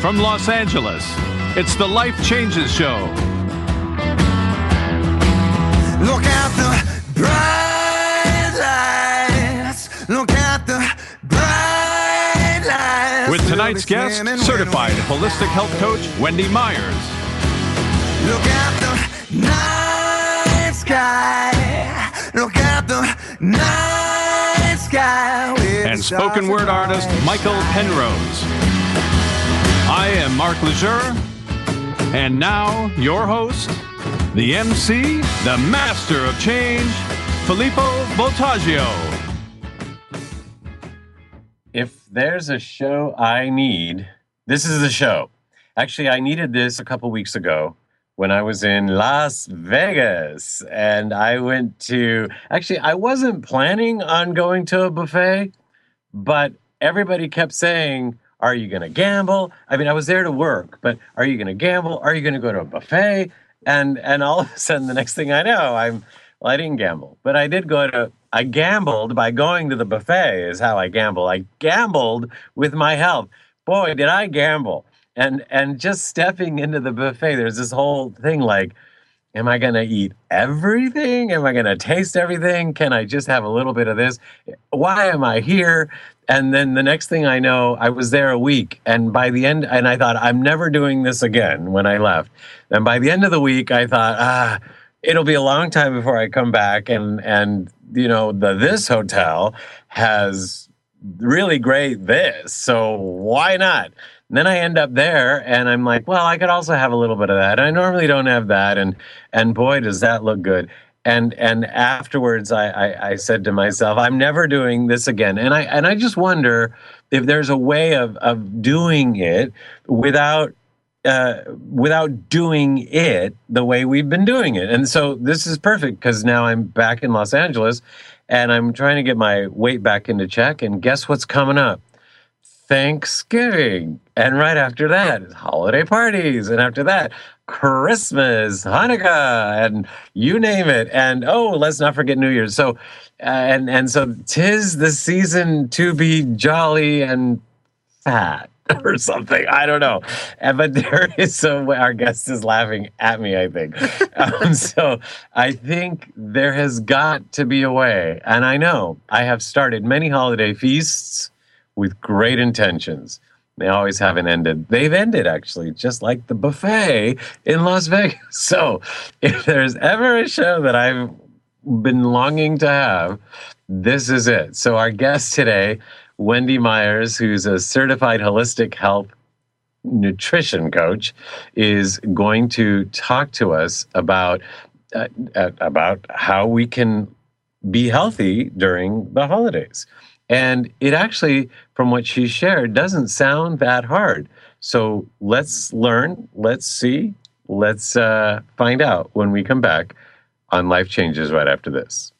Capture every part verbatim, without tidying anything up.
from Los Angeles, it's the Life Changes Show. Look at the bright lights. Look at the bright lights. With tonight's guest, certified holistic health coach, Wendy Myers. Look at the night sky. Look at the night sky. And spoken word artist, Michael Penrose. I am Mark Lejeune, and now your host, the M C, the master of change, Filippo Voltaggio. If there's a show I need, this is the show. Actually, I needed this a couple weeks ago when I was in Las Vegas. And I went to, actually, I wasn't planning on going to a buffet, but everybody kept saying, are you going to gamble? I mean, I was there to work, but are you going to gamble? Are you going to go to a buffet? And and all of a sudden, the next thing I know, I'm, well, I didn't gamble, but I did go to, I gambled by going to the buffet is how I gamble. I gambled with my health. Boy, did I gamble. And, and just stepping into the buffet, there's this whole thing like, am I going to eat everything? Am I going to taste everything? Can I just have a little bit of this? Why am I here? And then the next thing I know, I was there a week. And by the end, and I thought, I'm never doing this again when I left. And by the end of the week, I thought, ah, it'll be a long time before I come back. And, and you know, the this hotel has really great this. So why not? And then I end up there and I'm like, well, I could also have a little bit of that. I normally don't have that. And and boy, does that look good. And and afterwards, I, I, I said to myself, I'm never doing this again. And I and I just wonder if there's a way of, of doing it without uh, without doing it the way we've been doing it. And so this is perfect because now I'm back in Los Angeles and I'm trying to get my weight back into check. And guess what's coming up? Thanksgiving. And right after that, holiday parties. And after that, Christmas, Hanukkah, and you name it. And oh, let's not forget New Year's. So, uh, and and so 'tis the season to be jolly and fat or something. I don't know. And, but there is so our guest is laughing at me, I think. um, so I think there has got to be a way. And I know I have started many holiday feasts with great intentions. They always haven't ended. They've ended, actually, just like the buffet in Las Vegas. So if there's ever a show that I've been longing to have, this is it. So our guest today, Wendy Myers, who's a certified holistic health nutrition coach, is going to talk to us about, uh, about how we can be healthy during the holidays. And it actually, from what she shared, doesn't sound that hard. So let's learn, let's see, let's uh, find out when we come back on Life Changes right after this.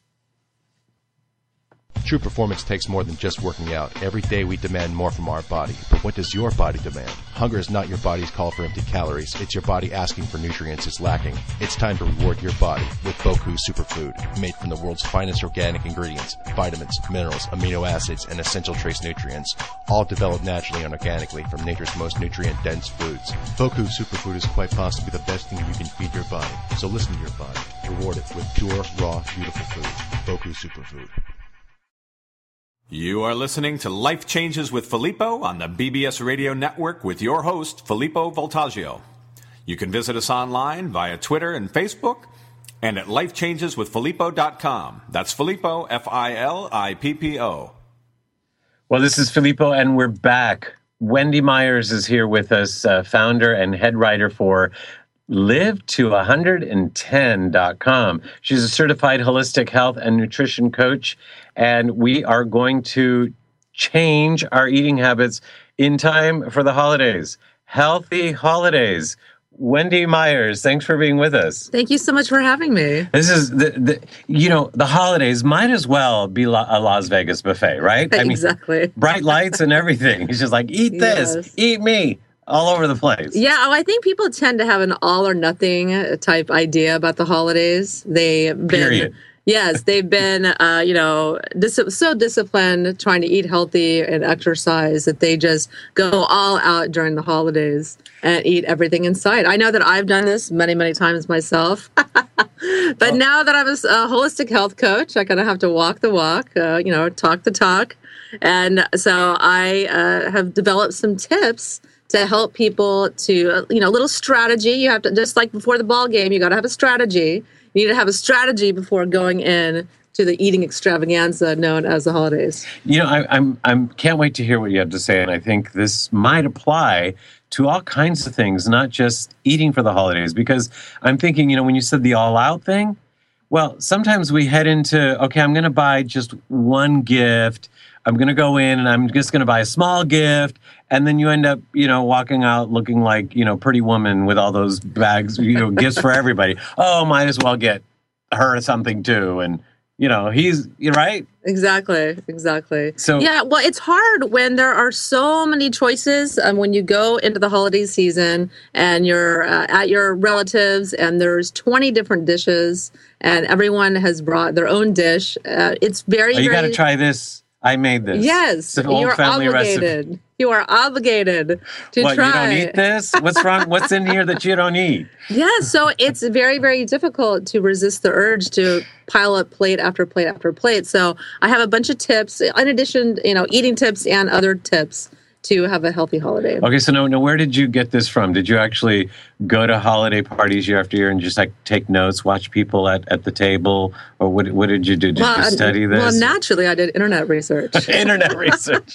True performance takes more than just working out. Every day we demand more from our body. But what does your body demand? Hunger is not your body's call for empty calories. It's your body asking for nutrients it's lacking. It's time to reward your body with Boku Superfood, made from the world's finest organic ingredients, vitamins, minerals, amino acids, and essential trace nutrients, all developed naturally and organically from nature's most nutrient-dense foods. Boku Superfood is quite possibly the best thing you can feed your body. So listen to your body. Reward it with pure, raw, beautiful food. Boku Superfood. You are listening to Life Changes with Filippo on the B B S Radio Network with your host, Filippo Voltaggio. You can visit us online via Twitter and Facebook and at life changes with filippo dot com. That's Filippo, F I L I P P O. Well, this is Filippo, and we're back. Wendy Myers is here with us, uh, founder and head writer for live to one hundred ten dot com. She's a certified holistic health and nutrition coach, and we are going to change our eating habits in time for the holidays. Healthy holidays. Wendy Myers, thanks for being with us. Thank you so much for having me. This is, the, the you know, the holidays might as well be La- a Las Vegas buffet, right? I Exactly. mean, bright lights and everything. It's just like, eat this, Yes. eat me. All over the place. Yeah, oh, I think people tend to have an all or nothing type idea about the holidays. They've been, Period. Yes, they've been, uh, you know, dis- so disciplined trying to eat healthy and exercise that they just go all out during the holidays and eat everything in sight. I know that I've done this many, many times myself. But now that I'm a, a holistic health coach, I kind of have to walk the walk, uh, you know, talk the talk. And so I uh, have developed some tips to help people to, uh, you know, a little strategy. You have to, just like before the ball game, you got to have a strategy. You need to have a strategy before going in to the eating extravaganza known as the holidays. You know, I, I'm I'm can't wait to hear what you have to say, and I think this might apply to all kinds of things, not just eating for the holidays. Because I'm thinking, you know, when you said the all-out thing, well, sometimes we head into, okay, I'm going to buy just one gift. I'm going to go in and I'm just going to buy a small gift. And then you end up, you know, walking out looking like, you know, Pretty Woman with all those bags, you know, gifts for everybody. Oh, might as well get her something too. And, you know, he's, you're right. Exactly, exactly. So yeah, well, it's hard when there are so many choices. Um, when you go into the holiday season and you're uh, at your relatives and there's twenty different dishes and everyone has brought their own dish. Uh, it's very, oh, you very... got to try this. I made this. Yes, it's an old you're family obligated. recipe. You are obligated to what, try. You don't eat this? What's wrong? What's in here that you don't eat? Yeah, so it's very, very difficult to resist the urge to pile up plate after plate after plate. So I have a bunch of tips, in addition, you know, eating tips and other tips to have a healthy holiday. Okay, so now, now where did you get this from? Did you actually go to holiday parties year after year and just like take notes, watch people at, at the table, or what what did you do? Did well, you study this? Well, naturally, I did internet research. Internet research.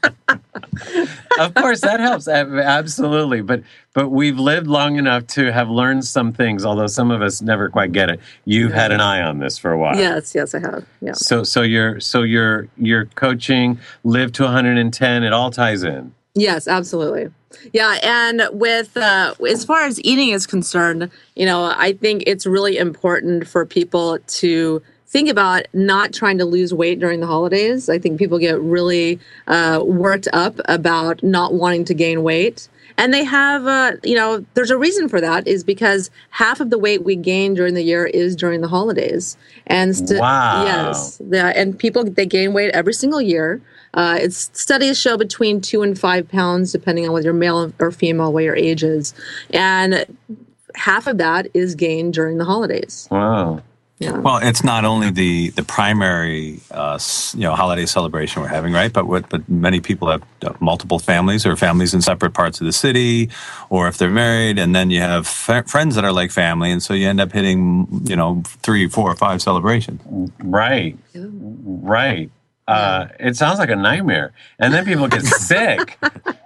Of course, that helps. Absolutely. But but we've lived long enough to have learned some things, although some of us never quite get it. You've had an eye on this for a while. Yes, yes, I have. Yeah. So so you're so you're you're coaching Live to one hundred ten. It all ties in. Yes, absolutely. Yeah, and with uh, as far as eating is concerned, you know, I think it's really important for people to think about not trying to lose weight during the holidays. I think people get really uh, worked up about not wanting to gain weight. And they have, uh, you know, there's a reason for that is because half of the weight we gain during the year is during the holidays. And st- wow. Yes. The, and people, they gain weight every single year. Uh, it's studies show between two and five pounds, depending on whether you're male or female, what your age is. And half of that is gained during the holidays. Wow. Yeah. Well, it's not only the the primary uh, you know holiday celebration we're having, right? But what, but many people have multiple families or families in separate parts of the city, or if they're married, and then you have f- friends that are like family, and so you end up hitting you know three, four, or five celebrations. Right, Yeah. right. Uh, it sounds like a nightmare, and then people get sick.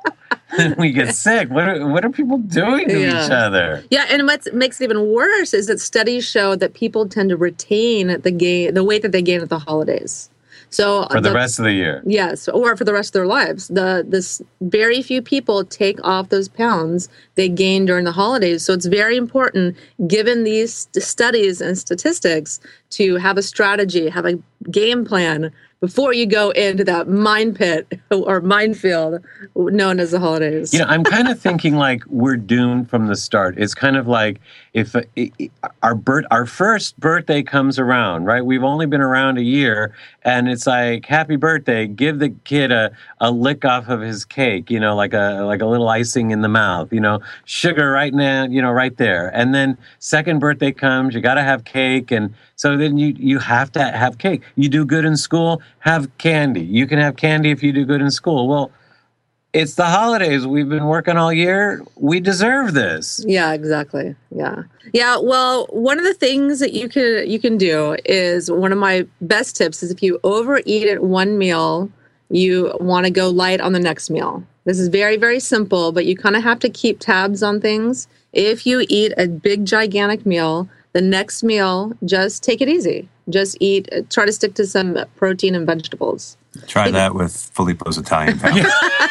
We get sick. What are, what are people doing to Yeah. each other? Yeah, and what makes it even worse is that studies show that people tend to retain the gain, the weight that they gain at the holidays. So For the rest of the year. yes, or for the rest of their lives. The this very few people take off those pounds they gain during the holidays. So it's very important, given these studies and statistics, to have a strategy, have a game plan before you go into that mine pit or minefield known as the holidays. You know, I'm kind of thinking like we're doomed from the start. It's kind of like if uh, it, it, our birth, our first birthday comes around, right? We've only been around a year, and it's like, happy birthday. Give the kid a, a lick off of his cake, you know, like a like a little icing in the mouth, you know, sugar right now, you know, right there. And then second birthday comes, you got to have cake, and so then you you have to have cake. You do good in school, have candy. You can have candy if you do good in school. Well, it's the holidays. We've been working all year. We deserve this. Yeah, exactly. Yeah. Yeah, well, one of the things that you can you can do is one of my best tips is if you overeat at one meal, you want to go light on the next meal. This is very, very simple, but you kind of have to keep tabs on things. If you eat a big, gigantic meal, the next meal, just take it easy. Just eat, try to stick to some protein and vegetables. Try that with Filippo's Italian family.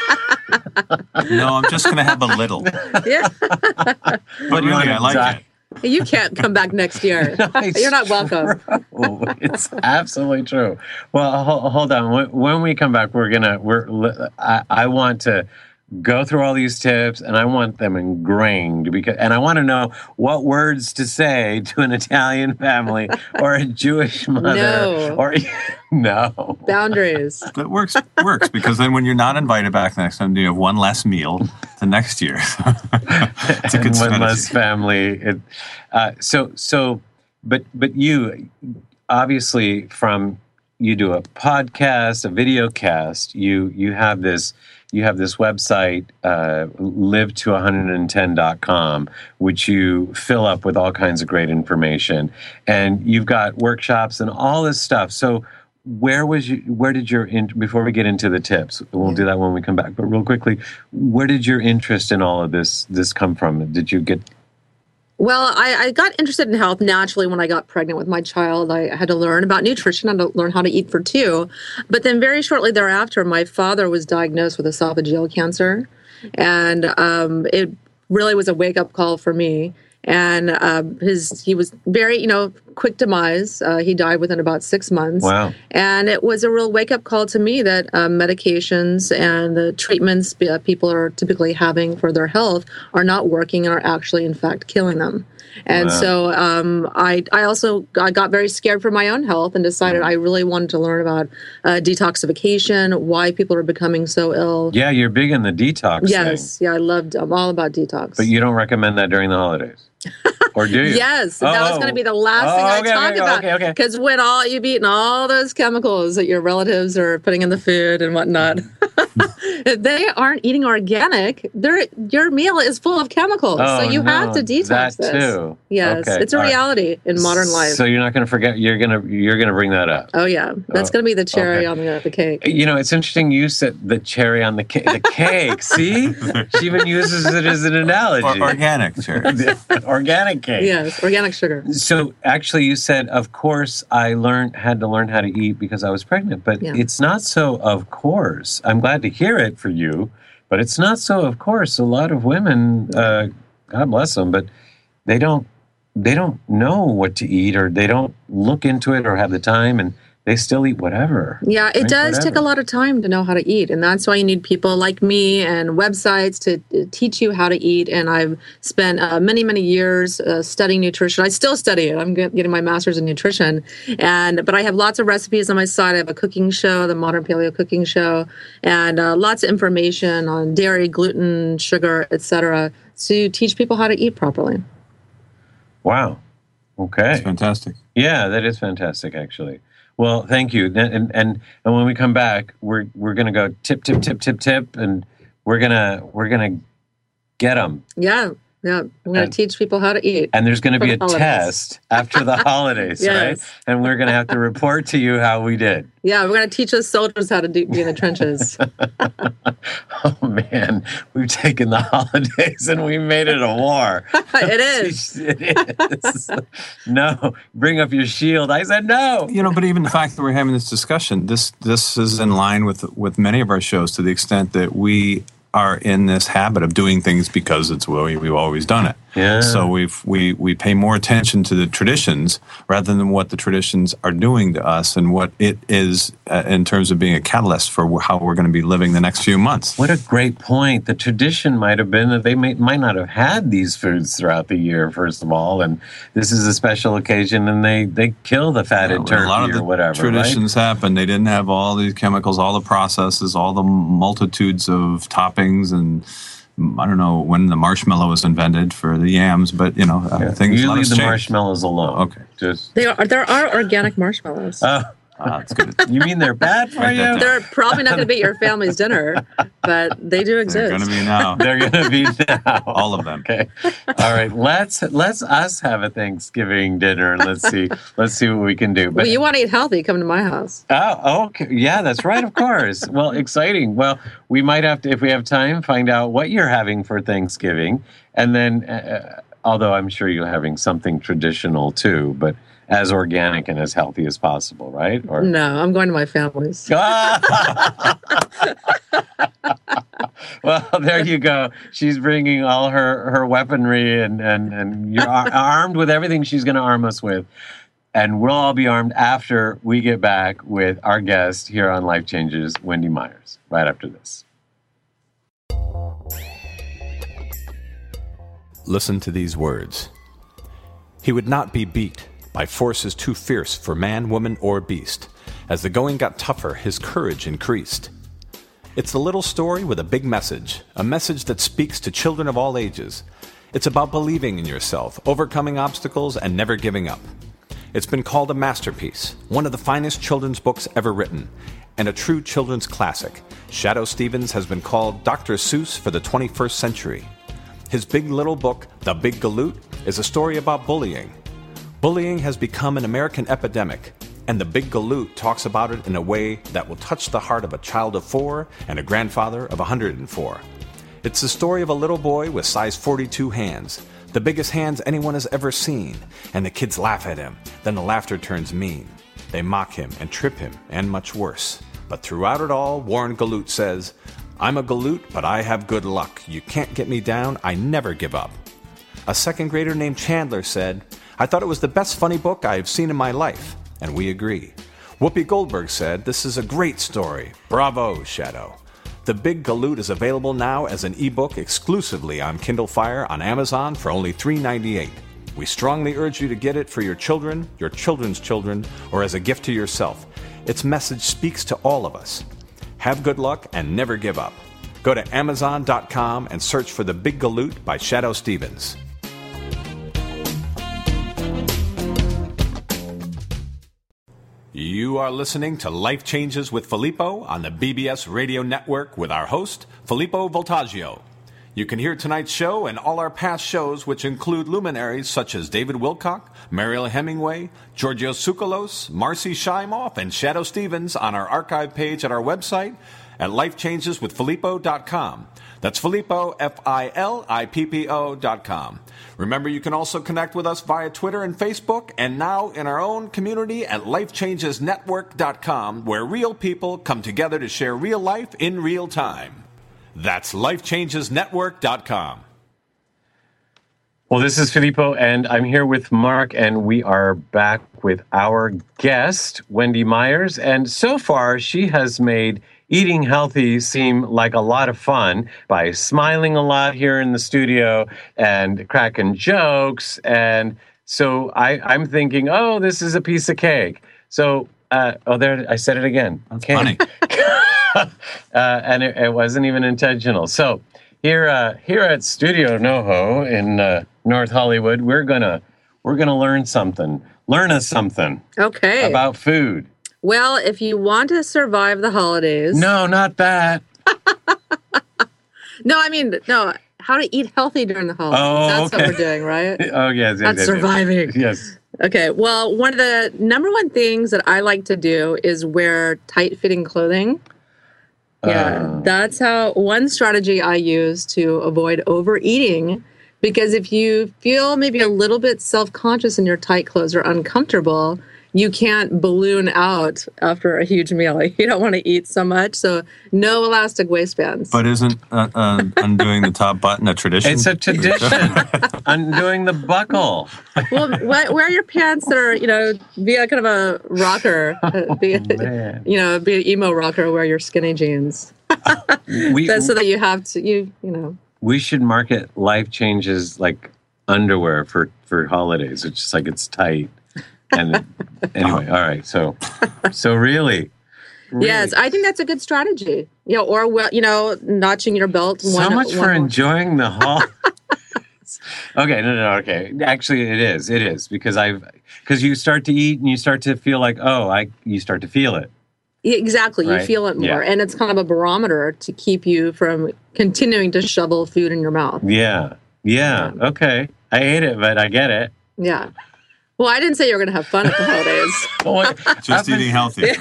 No, I'm just going to have a little. Yeah. But really, I like it. You can't come back next year. You're not welcome. Oh, it's absolutely true. Well, hold, hold on. When, when we come back, we're gonna. We're. I, I want to go through all these tips, and I want them ingrained because, and I want to know what words to say to an Italian family or a Jewish mother, No. or no Boundaries. That works works because then when you're not invited back next time, you have one less meal the next year. It's a good and one strategy. less family. It, uh, so so, but but you obviously from you do a podcast, a video cast. You you have this. You have this website, uh, live to one hundred ten dot com, which you fill up with all kinds of great information. And you've got workshops and all this stuff. So where was you, where did your, in, before we get into the tips, we'll do that when we come back, but real quickly, where did your interest in all of this, this come from? Did you get... Well, I, I got interested in health naturally when I got pregnant with my child. I had to learn about nutrition, I had to learn how to eat for two. But then very shortly thereafter, my father was diagnosed with esophageal cancer. And um, it really was a wake-up call for me. And uh, his he was very, you know, quick demise. Uh, he died within about six months. Wow. And it was a real wake-up call to me that um, medications and the treatments uh, people are typically having for their health are not working and are actually, in fact, killing them. And Wow. so um, I, I also I got very scared for my own health and decided I really wanted to learn about uh, detoxification, why people are becoming so ill. Yeah, you're big in the detox Yes, thing. yeah, I loved. I'm all about detox. But you don't recommend that during the holidays? Or do you? Yes, that was Oh. going to be the last Oh, thing I okay, talk okay, about. okay, okay. Because when all you've eaten all those chemicals that your relatives are putting in the food and whatnot, if they aren't eating organic, they're, your meal is full of chemicals. Oh, so you no, have to detox that this. too. Yes, Okay, it's a all right. reality in modern life. So you're not going to forget. You're gonna you're gonna bring that up. oh yeah, that's Oh, going to be the cherry okay. on the, the cake. You know, it's interesting. You said the cherry on the cake. The cake. See, she even uses it as an analogy. Or organic, sure. Organic cake. Yes, organic sugar. So actually, you said, of course, I learned had to learn how to eat because I was pregnant. But Yeah. it's not so. Of course, I'm glad to hear it for you. But it's not so. Of course, a lot of women, uh, God bless them, but they don't. They don't know what to eat, or they don't look into it, or have the time, and they still eat whatever. Yeah, it Drink does take a whatever. lot of time to know how to eat. And that's why you need people like me and websites to uh, teach you how to eat. And I've spent uh, many, many years uh, studying nutrition. I still study it. I'm get- getting my master's in nutrition. And But I have lots of recipes on my site. I have a cooking show, the Modern Paleo Cooking Show, and uh, lots of information on dairy, gluten, sugar, et cetera, to teach people how to eat properly. Wow. Okay. It's fantastic. Yeah, that is fantastic, actually. Well, thank you. And and and, and when we come back, we're we're gonna go tip tip tip tip tip, and we're gonna we're gonna get them. Yeah, yeah. I'm going And- to teach people how to eat. And there's going to For be a the holidays. test after the holidays, right? Yes. And we're going to have to report to you how we did. Yeah, we're going to teach us soldiers how to do, be in the trenches. Oh man, we've taken the holidays and we made it a war. It is. It is. No, bring up your shield. I said no. You know, but even the fact that we're having this discussion, this this is in line with with many of our shows to the extent that we are in this habit of doing things because it's the way we've always done it. Yeah. So we've we we pay more attention to the traditions rather than what the traditions are doing to us and what it is uh, in terms of being a catalyst for how we're going to be living the next few months. What a great point. The tradition might have been that they may, might not have had these foods throughout the year, first of all, and this is a special occasion, and they, they kill the fatted When turkey a lot of or the whatever, traditions happened. They didn't have all these chemicals, all the processes, all the multitudes of toppings, and I don't know when the marshmallow was invented for the yams, but you know, uh, right? things. You a lot leave has the changed. marshmallows alone. Okay. Just, They are, there are organic marshmallows. oh, Ah, that's good. you mean they're bad for Write that you? down. They're probably not going to be at your family's dinner, but they do They're exist. going to be now. They're going to be now. All of them. Okay. All right. Let's let's us have a Thanksgiving dinner. Let's see. Let's see what we can do. But Well, you want to eat healthy, come to my house. oh, okay. Yeah, that's right. Of course. Well, exciting. Well, we might have to, if we have time, find out what you're having for Thanksgiving, and then, uh, although I'm sure you're having something traditional too, but as organic and as healthy as possible, right? Or No, I'm going to my family's. Well, there you go. She's bringing all her, her weaponry, and, and, and you're ar- armed with everything she's going to arm us with. And we'll all be armed after we get back with our guest here on Life Changes, Wendy Myers, right after this. listen to these words. He would not be beat by forces too fierce for man, woman, or beast. As the going got tougher, his courage increased. It's a little story with a big message, a message that speaks to children of all ages. It's about believing in yourself, overcoming obstacles, and never giving up. It's been called a masterpiece, one of the finest children's books ever written, and a true children's classic. Shadoe Stevens has been called Doctor Seuss for the twenty-first century. His big little book, The Big Galoot, is a story about bullying. Bullying has become an American epidemic, and The Big Galoot talks about it in a way that will touch the heart of a child of four and a grandfather of one hundred four. It's the story of a little boy with size forty-two hands, the biggest hands anyone has ever seen, and the kids laugh at him. Then the laughter turns mean. They mock him and trip him, and much worse. But throughout it all, Warren Galoot says, "I'm a Galoot, but I have good luck. You can't get me down. I never give up." A second grader named Chandler said, "I thought it was the best funny book I have seen in my life." And we agree. Whoopi Goldberg said, "This is a great story. Bravo, Shadoe." The Big Galoot is available now as an ebook exclusively on Kindle Fire on Amazon for only three dollars and ninety-eight cents. We strongly urge you to get it for your children, your children's children, or as a gift to yourself. Its message speaks to all of us. Have good luck and never give up. Go to amazon dot com and search for The Big Galoot by Shadoe Stevens. You are listening to Life Changes with Filippo on the B B S Radio Network with our host, Filippo Voltaggio. You can hear tonight's show and all our past shows, which include luminaries such as David Wilcock, Mariel Hemingway, Georgios Tsoukalos, Marcy Shimoff, and Shadoe Stevens on our archive page at our website at life changes with filippo dot com. That's Filippo, F I L I P P O dot com. Remember, you can also connect with us via Twitter and Facebook, and now in our own community at life changes network dot com, where real people come together to share real life in real time. That's life changes network dot com. Well, this is Filippo, and I'm here with Mark, and we are back with our guest, Wendy Myers. And so far, she has made eating healthy seem like a lot of fun by smiling a lot here in the studio and cracking jokes. And so I, I'm thinking, oh, this is a piece of cake. So, uh, oh, there, I said it again. That's Cake. funny. uh, and it, it wasn't even intentional. So here, uh, here at Studio NoHo in uh, North Hollywood, we're gonna we're gonna learn something, learn us something Okay. about food. Well, if you want to survive the holidays. No, not that. No, I mean, no, how to eat healthy during the holidays. Oh, That's okay. what we're doing, right? Oh yes, yes, That's yes, surviving. Yes. Okay, well, one of the number one things that I like to do is wear tight-fitting clothing. Yeah, Uh. that's how one strategy I use to avoid overeating. Because if you feel maybe a little bit self-conscious in your tight clothes or uncomfortable, you can't balloon out after a huge meal. You don't want to eat so much, so no elastic waistbands. But isn't uh, uh, undoing the top button a tradition? It's a tradition. Undoing the buckle. Well, wear wear your pants that are, you know, be a kind of a rocker, uh, be, Man. you know, be an emo rocker. Wear your skinny jeans, We That's so that you have to, you you know. we should market Life Changes like underwear for for holidays. It's just like it's tight. And anyway, all right. So, so really, really Yes, I think that's a good strategy. You know, or well, you know, notching your belt. so one, much for one- enjoying the holidays. Okay, no, no, okay. Actually, it is. It is because I've because you start to eat and you start to feel like, oh, I you start to feel it. Yeah, exactly, you Right. feel it more, Yeah. and it's kind of a barometer to keep you from continuing to shovel food in your mouth. Yeah, yeah. Okay, I hate it, but I get it. Yeah. Well, I didn't say you were going to have fun at the holidays. Boy, Just up, eating healthy.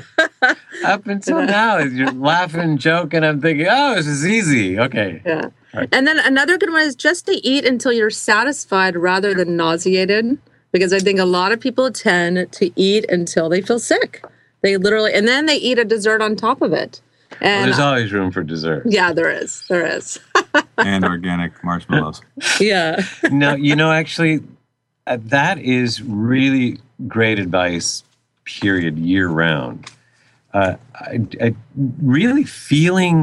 up until now, you're laughing, joking. I'm thinking, oh, this is easy. Okay. Yeah. Right. And then another good one is just to eat until you're satisfied rather than nauseated, because I think a lot of people tend to eat until they feel sick. They literally, and then they eat a dessert on top of it. Well, And there's always room for dessert. yeah, there is. There is. And organic marshmallows. Yeah. No, you know, actually, uh, that is really great advice, period, year round. Uh, I, I really feeling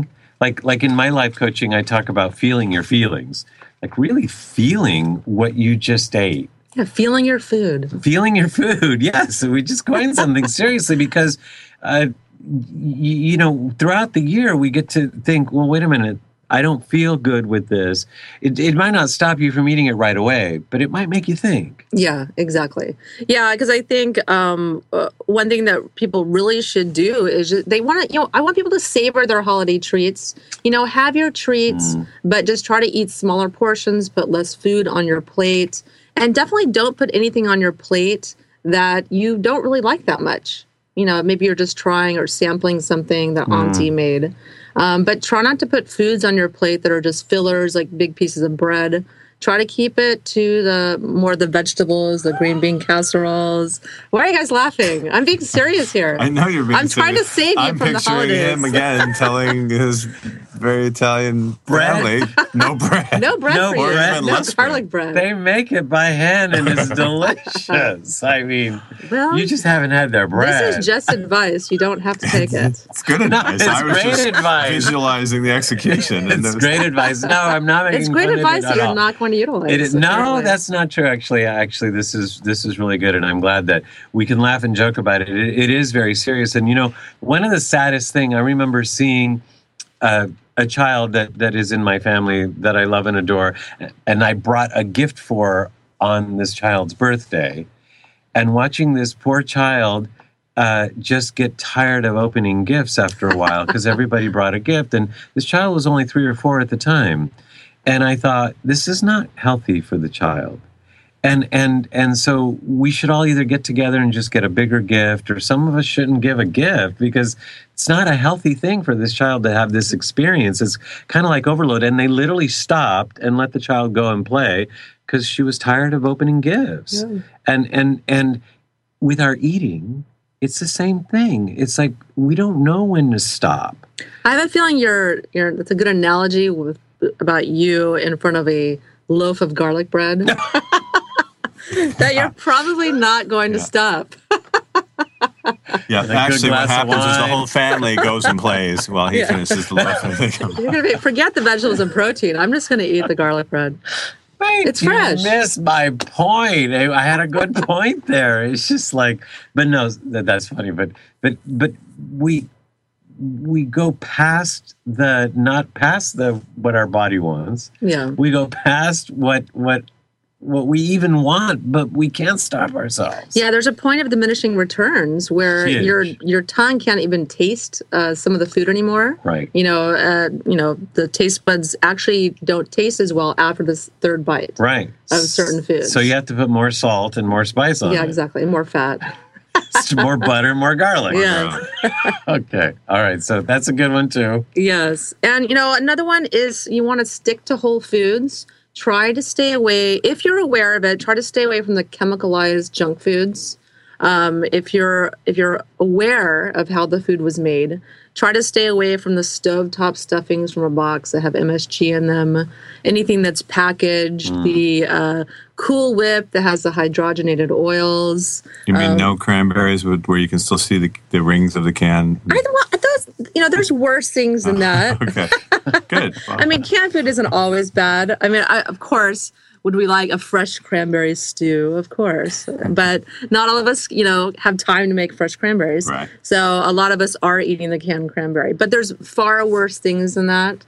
like like in my life coaching, I talk about feeling your feelings, like really feeling what you just ate. Yeah, feeling your food. Feeling your food, yes. So we just coined something seriously because, uh, y- you know, throughout the year we get to think, well, wait a minute, I don't feel good with this. It, it might not stop you from eating it right away, but it might make you think. Yeah, exactly. Yeah, because I think um, uh, one thing that people really should do is just, they want to, you know, I want people to savor their holiday treats. You know, have your treats, mm. but just try to eat smaller portions, put less food on your plate. And definitely don't put anything on your plate that you don't really like that much. You know, maybe you're just trying or sampling something that mm. Auntie made. Um, but try not to put foods on your plate that are just fillers, like big pieces of bread. Try to keep it to the more the vegetables, the green bean casseroles. Why are you guys laughing? I'm being serious here. I know you're being I'm serious. trying to save you I'm from the holidays. picturing him again telling his very Italian family, no bread. No bread No for you. bread, No less garlic bread. They make it by hand and it's delicious. I mean, Well, you just haven't had their bread. This is just advice. You don't have to take it. It's good advice. it's I was great just advice. visualizing the execution. and It's those- great advice. No, I'm not making It's great fun advice of it that at you're all. not going to utilize. It is, no, apparently. that's not true. Actually, actually, this is this is really good, and I'm glad that we can laugh and joke about it. It, it is very serious, and you know, one of the saddest thing I remember seeing uh, a child that that is in my family that I love and adore, and I brought a gift for on this child's birthday, and watching this poor child uh, just get tired of opening gifts after a while because everybody brought a gift, and this child was only three or four at the time. And I thought, this is not healthy for the child. And and and so we should all either get together and just get a bigger gift, or some of us shouldn't give a gift because it's not a healthy thing for this child to have this experience. It's kind of like overload. And they literally stopped and let the child go and play because she was tired of opening gifts. Yeah. And and and with our eating, it's the same thing. It's like we don't know when to stop. I have a feeling you're you're. That's a good analogy with about you in front of a loaf of garlic bread. That you're probably not going to Yeah. stop. Yeah, good actually, what glass of happens is the wine. whole family goes and plays while he Yeah. finishes the loaf. And they come. You're gonna be, forget the vegetables and protein. I'm just going to eat the garlic bread. Wait, It's you fresh. missed my point. I, I had a good point there. It's just like, but no, that, that's funny. But but but we we go past the not past the what our body wants. Yeah. We go past what what what we even want, but we can't stop ourselves. Yeah, there's a point of diminishing returns where Huge. your your tongue can't even taste uh, some of the food anymore. Right. You know, uh, you know, the taste buds actually don't taste as well after this third bite. Right. Of certain foods. So you have to put more salt and more spice on Yeah, it. exactly. More fat. More butter, more garlic. Yeah. Okay. All right. So that's a good one too. Yes. And, you know, another one is you want to stick to whole foods. Try to stay away, if you're aware of it, try to stay away from the chemicalized junk foods. Um, if you're if you're aware of how the food was made, try to stay away from the stovetop stuffings from a box that have M S G in them. Anything that's packaged, Mm. the uh, Cool Whip that has the hydrogenated oils. You mean Um, no cranberries with, where you can still see the, the rings of the can? I don't want those. You know, there's worse things than that. Okay, good. Well, I mean, canned food isn't always bad. I mean, I, of course, would we like a fresh cranberry stew? Of course. But not all of us, you know, have time to make fresh cranberries. Right. So a lot of us are eating the canned cranberry. But there's far worse things than that.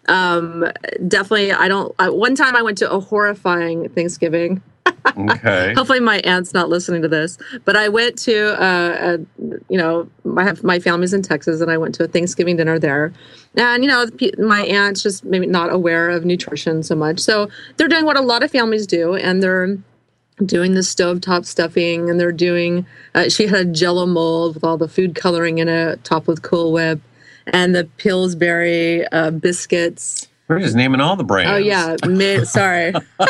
Um, definitely, I don't. I, one time I went to a horrifying Thanksgiving. Okay. Hopefully my aunt's not listening to this, but I went to, uh, a, you know, I have my family's in Texas, and I went to a Thanksgiving dinner there. And, you know, pe- my aunt's just maybe not aware of nutrition so much. So they're doing what a lot of families do, and they're doing the stovetop stuffing, and they're doing, uh, she had a Jell-O mold with all the food coloring in it, topped with Cool Whip, and the Pillsbury uh, biscuits. We're just naming all the brands. Oh, yeah. Made, sorry.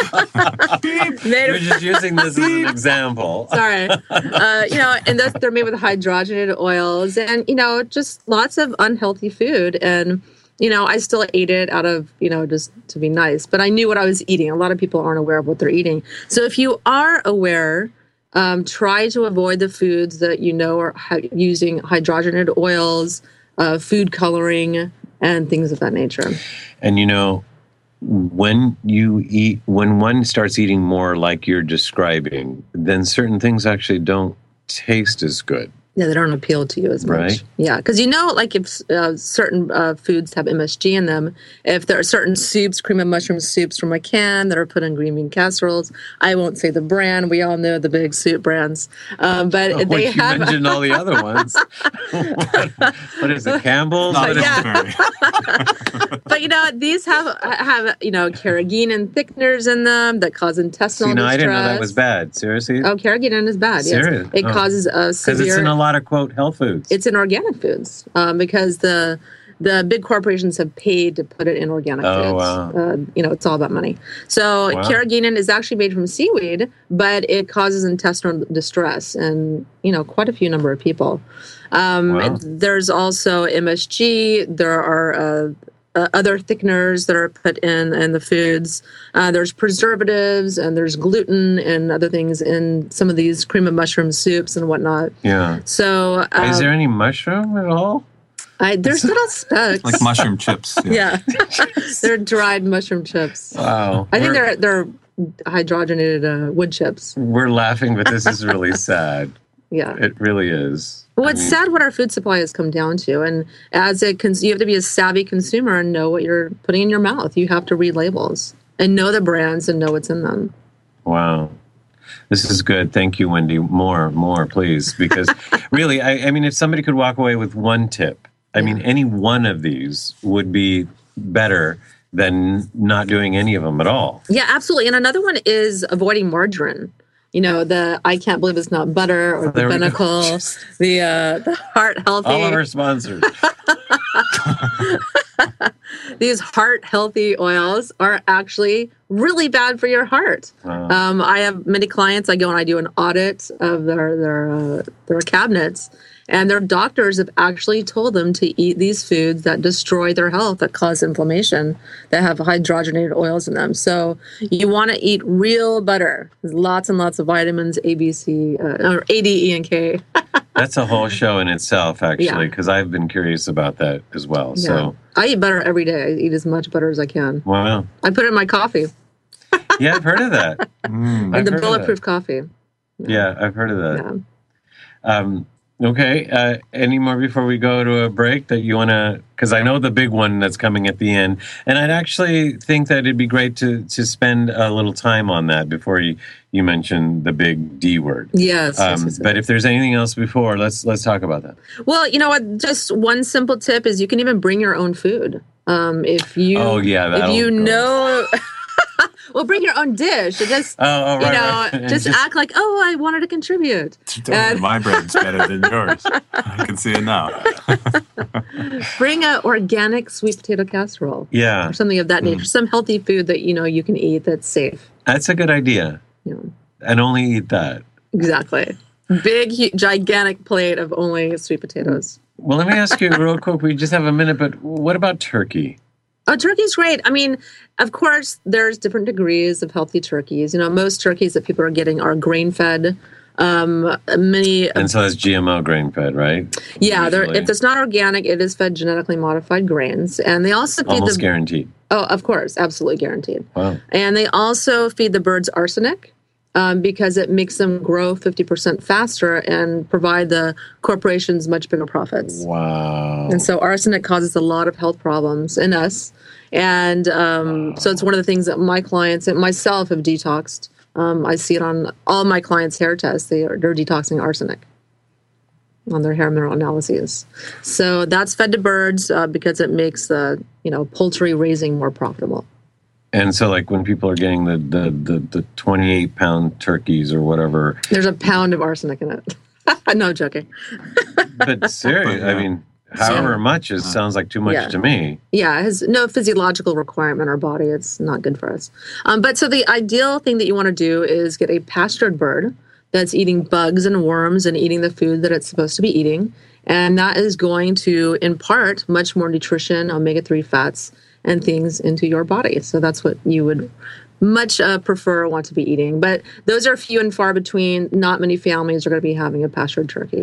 Made We're just using this as an example. Sorry. Uh, you know, and those, they're made with hydrogenated oils and, you know, just lots of unhealthy food. And, you know, I still ate it out of, you know, just to be nice. But I knew what I was eating. A lot of people aren't aware of what they're eating. So if you are aware, um, try to avoid the foods that you know are hy- using hydrogenated oils, uh, food coloring, and things of that nature. And you know, when you eat, when one starts eating more like you're describing, then certain things actually don't taste as good. Yeah, they don't appeal to you as much. Right. Yeah, because you know, like if uh, certain uh, foods have M S G in them, if there are certain soups, cream of mushroom soups from a can that are put in green bean casseroles, I won't say the brand. We all know the big soup brands, um, but Oh, they you have. mentioned all the other ones. what, what is it, Campbell's? Not What is Yeah. necessary. But you know, these have have you know carrageenan thickeners in them that cause intestinal See, no, I distress. didn't know that was bad. Seriously? Oh, carrageenan is bad. Serious? Yes, it Oh. causes a Because severe. it's in a lot of, quote, health foods. It's in organic foods um, because the the big corporations have paid to put it in organic Oh, foods. wow. Uh, you know, it's all about money. So Wow. carrageenan is actually made from seaweed, but it causes intestinal distress in you know quite a few number of people. Um, Wow. There's also M S G. There are uh, uh, other thickeners that are put in in the foods. Uh, there's preservatives and there's gluten and other things in some of these cream of mushroom soups and whatnot. Yeah. So um, Is there any mushroom at all? I, there's little specks. Like mushroom chips. Yeah, they're dried mushroom chips. Wow. I think We're- they're they're hydrogenated uh, wood chips. We're laughing, but this is really sad. Yeah. It really is. Well, I it's mean, sad what our food supply has come down to, and as a cons- you have to be a savvy consumer and know what you're putting in your mouth. You have to read labels and know the brands and know what's in them. Wow. This is good. Thank you, Wendy. More, more, please. Because really, I, I mean, if somebody could walk away with one tip, I mean, any one of these would be better than not doing any of them at all. Yeah, absolutely. And another one is avoiding margarine. You know, the I can't believe it's not butter or the There we go. Pinnacle, the uh, the heart healthy. All of our sponsors. These heart healthy oils are actually really bad for your heart. Wow. Um, I have many clients. I go and I do an audit of their their uh, their cabinets, and their doctors have actually told them to eat these foods that destroy their health, that cause inflammation, that have hydrogenated oils in them. So you want to eat real butter. There's lots and lots of vitamins, A, B, C, uh, or A, D, E, and K. That's a whole show in itself, actually, Yeah. because I've been curious about that as well. So, I eat butter every day. I eat as much butter as I can. wow. I put it in my coffee, Yeah, I've heard of that. Mm. I've the heard of bulletproof that. coffee. Yeah, I've heard of that. Yeah. Um, okay. Uh, any more before we go to a break that you want to? Because I know the big one that's coming at the end, and I'd actually think that it'd be great to to spend a little time on that before you you mention the big D word. Yes. yes, Um, yes, yes. but if there's anything else before, let's let's talk about that. Well, you know what? Just one simple tip is you can even bring your own food. Um, if you, Oh, yeah, if that'll you go. know, well, bring your own dish. And just Oh, oh, you right, know, right. And just, just- act like, oh, I wanted to contribute. Don't worry, And my bread's better than yours. I can see it now. bring a organic sweet potato casserole Yeah, or something of that Hmm. nature. Some healthy food that you know you can eat that's safe. that's a good idea. You know, And only eat that. exactly. Big, hu- gigantic plate of only sweet potatoes. Well, let me ask you real quick. We just have a minute, but what about turkey? Oh, turkey's great. I mean, of course, there's different degrees of healthy turkeys. You know, most turkeys that people are getting are grain fed. Um, many, And so that's G M O grain fed, right? yeah, they're, Usually. if it's not organic, it is fed genetically modified grains, and they also feed Almost the. guaranteed. Oh, of course, absolutely guaranteed. Wow. And they also feed the birds arsenic um, because it makes them grow fifty percent faster and provide the corporations much bigger profits. Wow. And so arsenic causes a lot of health problems in us. And um, so it's one of the things that my clients and myself have detoxed. Um, I see it on all my clients' hair tests. They are, they're detoxing arsenic on their hair mineral analyses. So that's fed to birds uh, because it makes the, you know, poultry raising more profitable. And so, like, when people are getting the the the, the twenty-eight pound turkeys or whatever, There's a pound of arsenic in it. No, joking. but seriously, I mean, however much it sounds like too much Yeah. to me. Yeah, it has no physiological requirement in our body. It's not good for us. Um, but so the ideal thing that you want to do is get a pastured bird that's eating bugs and worms and eating the food that it's supposed to be eating. And that is going to impart much more nutrition, omega three fats, and things into your body. So that's what you would much uh, prefer, want to be eating. But those are few and far between. Not many families are going to be having a pastured turkey.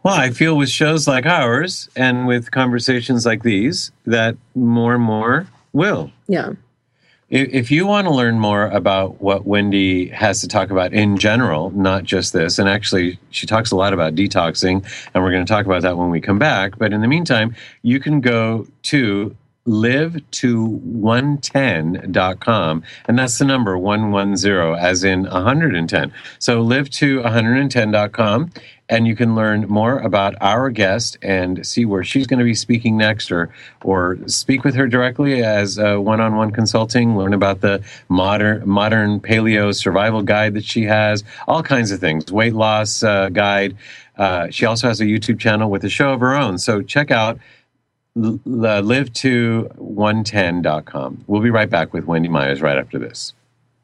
Well, I feel with shows like ours and with conversations like these that more and more will. Yeah. If, if you want to learn more about what Wendy has to talk about in general, not just this, and actually she talks a lot about detoxing, and we're going to talk about that when we come back. But in the meantime, you can go to live to one ten dot com, and that's the number one one zero, as in one hundred ten. So live to one hundred ten dot com, and you can learn more about our guest and see where she's going to be speaking next, or or speak with her directly as uh, one-on-one consulting, learn about the modern modern paleo survival guide that she has, all kinds of things, weight loss uh, guide. Uh, she also has a YouTube channel with a show of her own. So check out live to one ten dot com. We'll be right back with Wendy Myers right after this.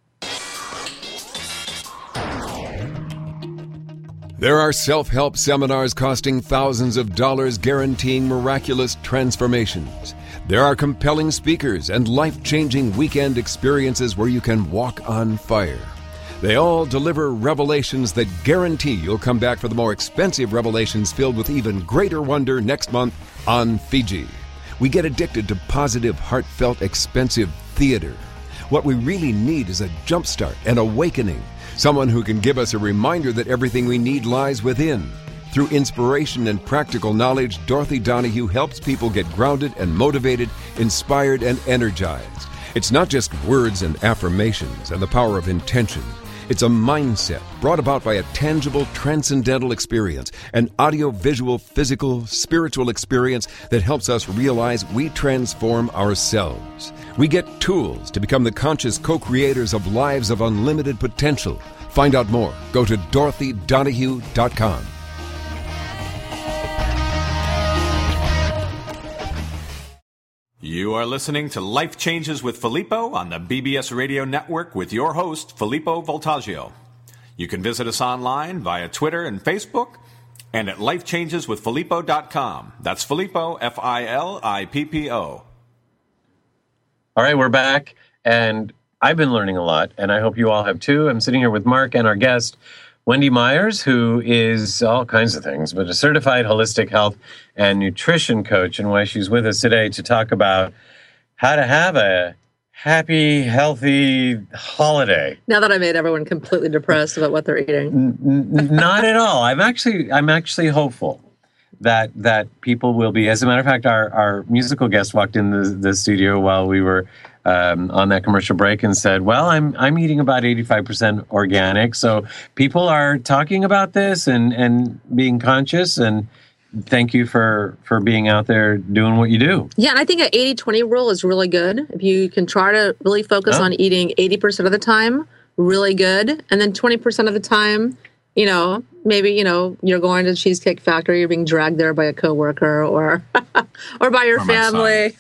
There are self-help seminars costing thousands of dollars guaranteeing miraculous transformations. There are compelling speakers and life-changing weekend experiences where you can walk on fire. They all deliver revelations that guarantee you'll come back for the more expensive revelations filled with even greater wonder next month on Fiji. We get addicted to positive, heartfelt, expensive theater. What we really need is a jumpstart, an awakening, someone who can give us a reminder that everything we need lies within. Through inspiration and practical knowledge, Dorothy Donahue helps people get grounded and motivated, inspired and energized. It's not just words and affirmations and the power of intention. It's a mindset brought about by a tangible, transcendental experience, an audio-visual, physical, spiritual experience that helps us realize we transform ourselves. We get tools to become the conscious co-creators of lives of unlimited potential. Find out more. Go to dorothy donahue dot com. You are listening to Life Changes with Filippo on the B B S Radio Network with your host, Filippo Voltaggio. You can visit us online via Twitter and Facebook and at life changes with filippo dot com. That's Filippo, F I L I P P O. All right, we're back, and I've been learning a lot, and I hope you all have too. I'm sitting here with Mark and our guest, Wendy Myers, who is all kinds of things, but a certified holistic health and nutrition coach, and why she's with us today to talk about how to have a happy, healthy holiday. Now that I made everyone completely depressed about what they're eating. N- n- not at all. I'm actually, I'm actually hopeful that that people will be. As a matter of fact, our, our musical guest walked in the, the studio while we were Um, on that commercial break and said, well, I'm I'm eating about eighty-five percent organic. So people are talking about this and, and being conscious, and thank you for, for being out there doing what you do. Yeah, and I think an eighty twenty rule is really good. If you can try to really focus Oh. on eating eighty percent of the time, really good. And then twenty percent of the time, you know, maybe, you know, you're going to the Cheesecake Factory, you're being dragged there by a coworker or or by your Or my family.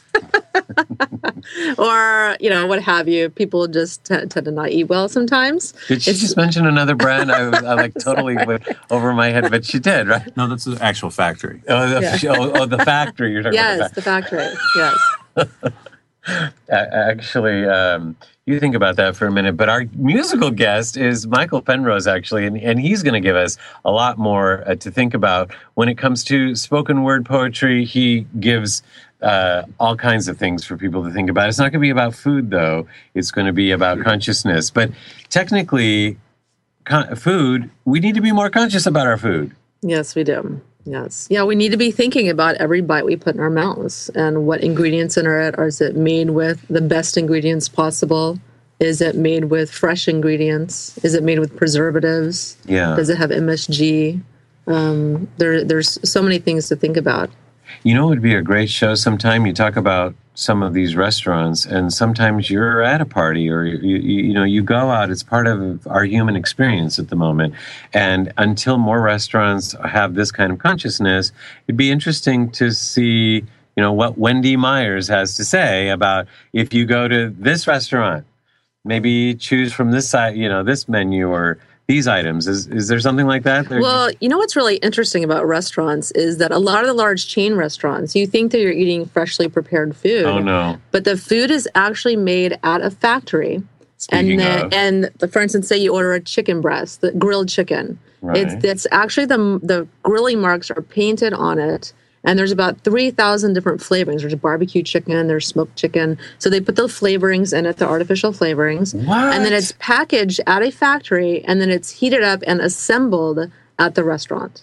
Or, you know, what have you. People just t- tend to not eat well sometimes. Did she It's- just mention another brand? I, I like totally went over my head, but she did, right? No, that's the actual factory. Oh, the, Yeah. oh, oh, the factory. You're talking Yes, about the factory. Yes. the factory. Actually, um, you think about that for a minute, but our musical guest is Michael Penrose, actually, and, and he's going to give us a lot more uh, to think about when it comes to spoken word poetry. He gives uh, all kinds of things for people to think about. It's not going to be about food, though. It's going to be about consciousness. But technically, con- food, we need to be more conscious about our food. Yes, we do. Yes. Yeah, we need to be thinking about every bite we put in our mouths and what ingredients enter it. Or is it made with the best ingredients possible? Is it made with fresh ingredients? Is it made with preservatives? Yeah. Does it have M S G? Um, there, there's so many things to think about. You know, it would be a great show sometime. You talk about some of these restaurants, and sometimes you're at a party or, you, you, you know, you go out. It's part of our human experience at the moment. And until more restaurants have this kind of consciousness, it'd be interesting to see, you know, what Wendy Myers has to say about if you go to this restaurant, maybe choose from this side, you know, this menu or these items. Is is there something like that? There- Well, you know what's really interesting about restaurants is that a lot of the large chain restaurants, you think that you're eating freshly prepared food. Oh, no. But the food is actually made at a factory. Speaking and then, of. and the, for instance, say you order a chicken breast, the grilled chicken. Right. It's it's actually the the grilling marks are painted on it, and there's about three thousand different flavorings. There's barbecue chicken, there's smoked chicken. So they put the flavorings in it, the artificial flavorings, What? and then it's packaged at a factory, and then it's heated up and assembled at the restaurant.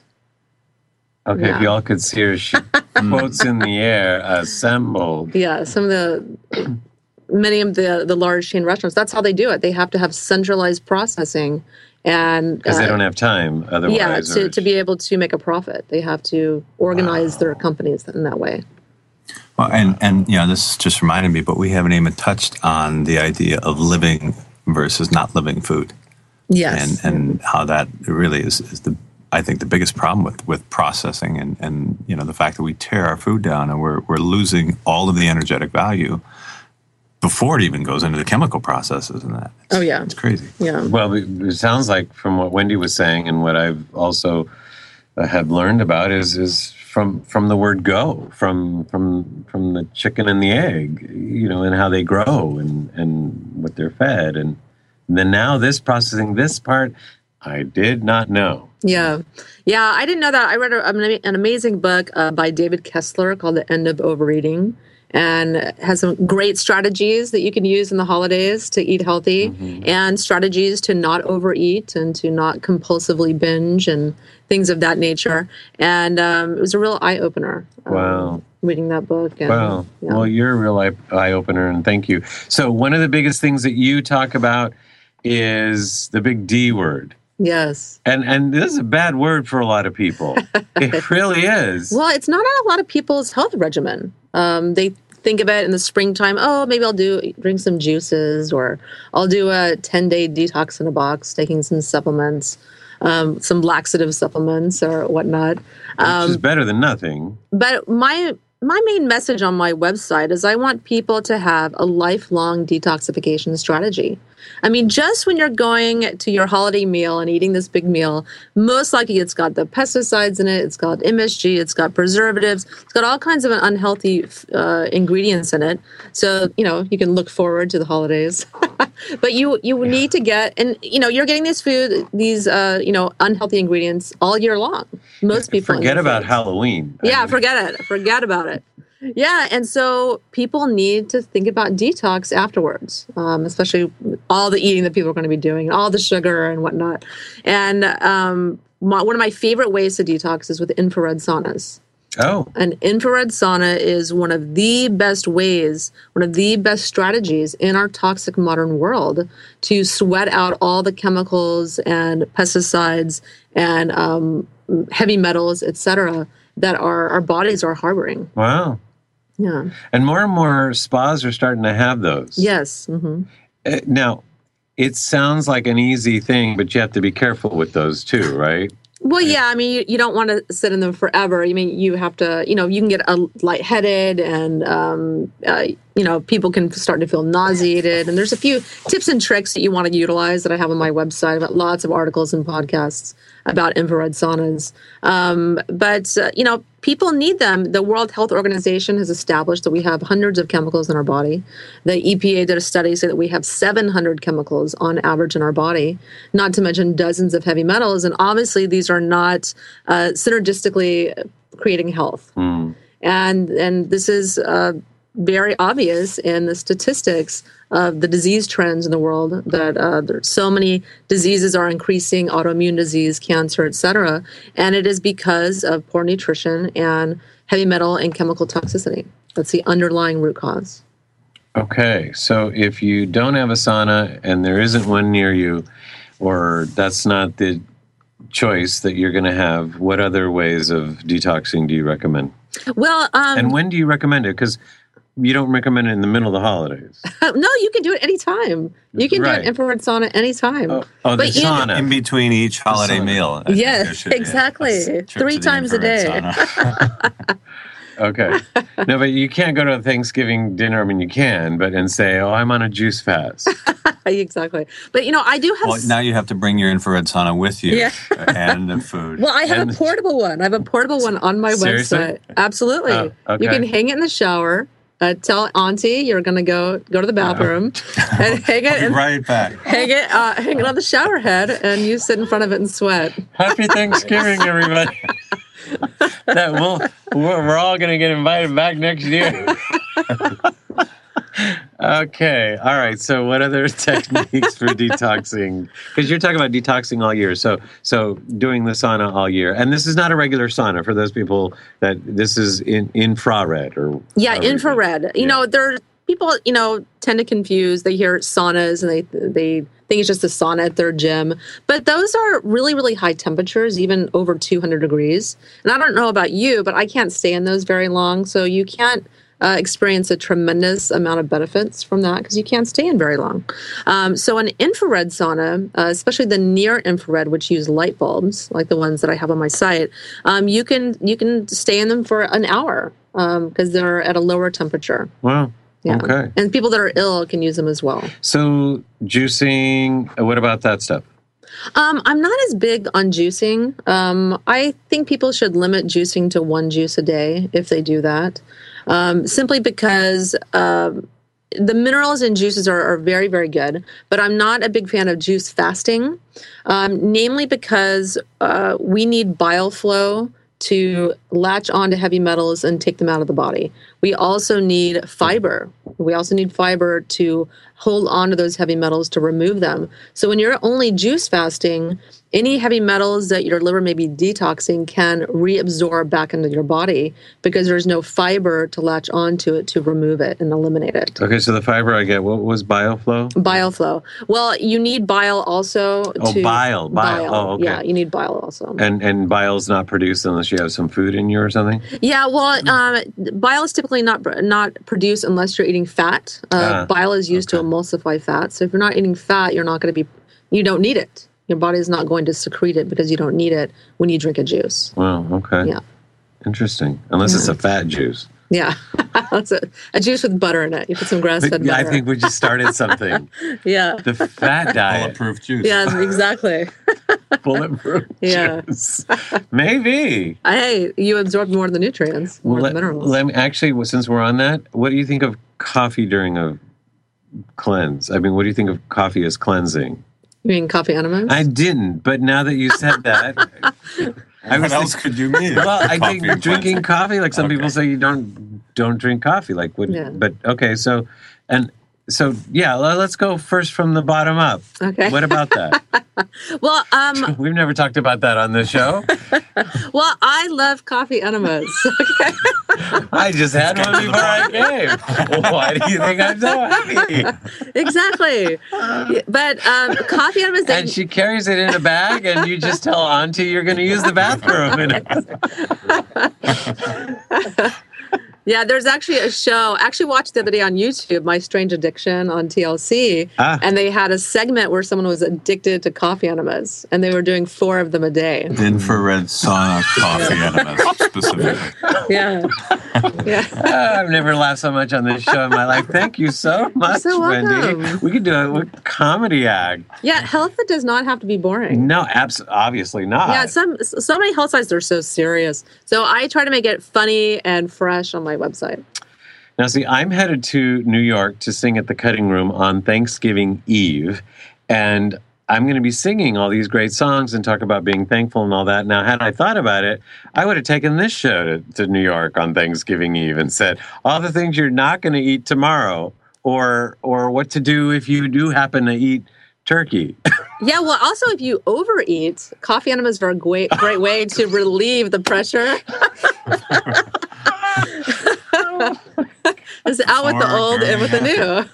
Okay, Yeah. if y'all could see her, she quotes in the air, assembled. Yeah, some of the many of the the large chain restaurants. That's how they do it. They have to have centralized processing, and Because they uh, don't have time otherwise. yeah, to, or- to be able to make a profit, they have to organize their companies in that way. Well, and, and, you know, this just reminded me, but we haven't even touched on the idea of living versus not living food. Yes. And, and how that really is, is the, I think, the biggest problem with, with processing and, and, you know, the fact that we tear our food down and we're, we're losing all of the energetic value before it even goes into the chemical processes and that. It's, Oh, yeah. It's crazy. Yeah. Well, it it sounds like from what Wendy was saying and what I've also uh, have learned about is is from from the word go, from from from the chicken and the egg, you know, and how they grow and and what they're fed, and then now this processing this part, I did not know. Yeah. Yeah, I didn't know that. I read a, an amazing book uh, by David Kessler called The End of Overeating, and it has some great strategies that you can use in the holidays to eat healthy, Mm-hmm. and strategies to not overeat and to not compulsively binge and things of that nature. And um, it was a real eye-opener. um, Wow. Reading that book. And, Wow. yeah. Well, you're a real eye, eye opener, and thank you. So one of the biggest things that you talk about is the big D word. Yes. And and this is a bad word for a lot of people. It really is. Well, it's not on a lot of people's health regimen. Um, they think of it in the springtime. Oh, maybe I'll do drink some juices, or I'll do a ten-day detox in a box, taking some supplements, um, some laxative supplements or whatnot. Which is better than nothing. But my my main message on my website is I want people to have a lifelong detoxification strategy. I mean, just when you're going to your holiday meal and eating this big meal, most likely it's got the pesticides in it, it's got M S G, it's got preservatives, it's got all kinds of unhealthy uh, ingredients in it. So, you know, you can look forward to the holidays. But you you need to get, and, you know, you're getting this food, these, uh, you know, unhealthy ingredients all year long. Most people. in Forget their about foods. Halloween. I Yeah, mean, forget it. Forget about it. Yeah, and so people need to think about detox afterwards, um, especially all the eating that people are going to be doing, all the sugar and whatnot. And um, my, one of my favorite ways to detox is with infrared saunas. Oh, An infrared sauna is one of the best ways, one of the best strategies in our toxic modern world to sweat out all the chemicals and pesticides and um, heavy metals, et cetera, that our, our bodies are harboring. wow. Yeah. And more and more spas are starting to have those. Yes. hmm Uh, now, it sounds like an easy thing, but you have to be careful with those too, right? Well, yeah. I mean, you, you don't want to sit in them forever. I mean, you have to, you know, you can get a lightheaded, and um, uh, you know, people can start to feel nauseated. And there's a few tips and tricks that you want to utilize that I have on my website. I've got lots of articles and podcasts about infrared saunas. Um, but uh, you know, people need them. The World Health Organization has established that we have hundreds of chemicals in our body. The E P A did a study saying that we have seven hundred chemicals on average in our body, not to mention dozens of heavy metals. And obviously, these are not uh, synergistically creating health. Mm. And and this is uh, very obvious in the statistics of the disease trends in the world, that uh, there's so many diseases are increasing, autoimmune disease, cancer, et cetera. And it is because of poor nutrition and heavy metal and chemical toxicity. That's the underlying root cause. Okay, so if you don't have a sauna and there isn't one near you, or that's not the choice that you're going to have, what other ways of detoxing do you recommend? Well, um, And when do you recommend it? Because you don't recommend it in the middle of the holidays. no, you can do it anytime. You can do Right. an infrared sauna anytime. Oh, oh the But you- sauna. In between each holiday sauna. meal. I think there Yes, should be a- exactly. a trip Three to the times a infrared day. sauna. Okay. No, but you can't go to a Thanksgiving dinner. I mean, you can, but and say, "Oh, I'm on a juice fast." Exactly. But, you know, I do have... Well, now you have to bring your infrared sauna with you Yeah. and the food. Well, I have And- a portable one. I have a portable one on my Seriously? website. Absolutely. Oh, okay. You can hang it in the shower. Uh, tell Auntie you're going to go go to the bathroom and hang it, I'll be and, right back. hang it, uh, hang it on the shower head, and you sit in front of it and sweat. Happy Thanksgiving, everybody. that we'll, we're, we're all going to get invited back next year. Okay. All right. So what other techniques for detoxing? Because you're talking about detoxing all year. So so doing the sauna all year. And this is not a regular sauna for those people that this is in infrared or Yeah, infrared. You Yeah. know, there people, you know, tend to confuse. They hear saunas and they they think it's just a sauna at their gym. But those are really, really high temperatures, even over two hundred degrees. And I don't know about you, but I can't stay in those very long. So you can't Uh, experience a tremendous amount of benefits from that because you can't stay in very long. Um, so an infrared sauna, uh, especially the near infrared, which use light bulbs like the ones that I have on my site, um, you can you can stay in them for an hour because um, they're at a lower temperature. Wow. Yeah. Okay. And people that are ill can use them as well. So juicing, uh, what about that stuff? Um, I'm not as big on juicing. Um, I think people should limit juicing to one juice a day if they do that. Um, simply because um, the minerals in juices are, are very, very good, but I'm not a big fan of juice fasting, um, namely because uh, we need bile flow to latch onto heavy metals and take them out of the body. We also need fiber. We also need fiber to hold on to those heavy metals to remove them. So when you're only juice fasting, any heavy metals that your liver may be detoxing can reabsorb back into your body because there's no fiber to latch onto it to remove it and eliminate it. Okay, so the fiber I get, what was BioFlow? Bile flow. Well, you need bile also. Oh, to, bile, bile. Oh, okay. Yeah, you need bile also. And and bile's not produced unless you have some food in you or something? Yeah, well, um, bile is typically not not produced unless you're eating fat. Uh, Ah, bile is used okay. to emulsify fat. So if you're not eating fat, you're not going to be, you don't need it. Your body is not going to secrete it because you don't need it when you drink a juice. Wow, okay. Yeah. Interesting. Unless it's a fat juice. Yeah, that's a, a juice with butter in it. You put some grass-fed Yeah, I butter. think we just started something. Yeah. The fat diet. Bulletproof juice. Yeah, exactly. Bulletproof Yeah. juice. Maybe. Hey, you absorb more of the nutrients, more Well, of the let, minerals. let me, actually, well, since we're on that, what do you think of coffee during a cleanse? I mean, what do you think of coffee as cleansing? You mean coffee enemas? I didn't, but now that you said that, I What was else think- could you mean? well, I Coffee think and drinking cleansing? coffee, like some Okay. people say, you don't don't drink coffee. Like, what? Yeah. But okay, so and so yeah, le- let's go first from the bottom up. Okay. What about that? Well, um, We've never talked about that on this show. well, I love coffee enemas. Okay. I just had one before I came. Well, why do you think I'm so happy? Exactly. But um, coffee enemas, they, And she carries it in a bag, and you just tell Auntie you're going to use the bathroom. In it. yeah, there's actually a show. I actually watched the other day on YouTube, My Strange Addiction on T L C. Ah. And they had a segment where someone was addicted to coffee enemas, and they were doing four of them a day. Infrared sauna coffee enemas specifically. Yeah. Yeah. Ah, I've never laughed so much on this show in my life. Thank you so much, so Wendy. welcome. We could do a, a comedy act. Yeah, health does not have to be boring. No, abs- obviously not. Yeah, some so many health sites are so serious. So I try to make it funny and fresh on my website. Now, see, I'm headed to New York to sing at the Cutting Room on Thanksgiving Eve, and I'm going to be singing all these great songs and talk about being thankful and all that. Now, had I thought about it, I would have taken this show to, to New York on Thanksgiving Eve and said all the things you're not going to eat tomorrow, or or what to do if you do happen to eat turkey. Yeah, well, also if you overeat, coffee enemas are a great, great way to relieve the pressure. It's out with the Poor old and with the new.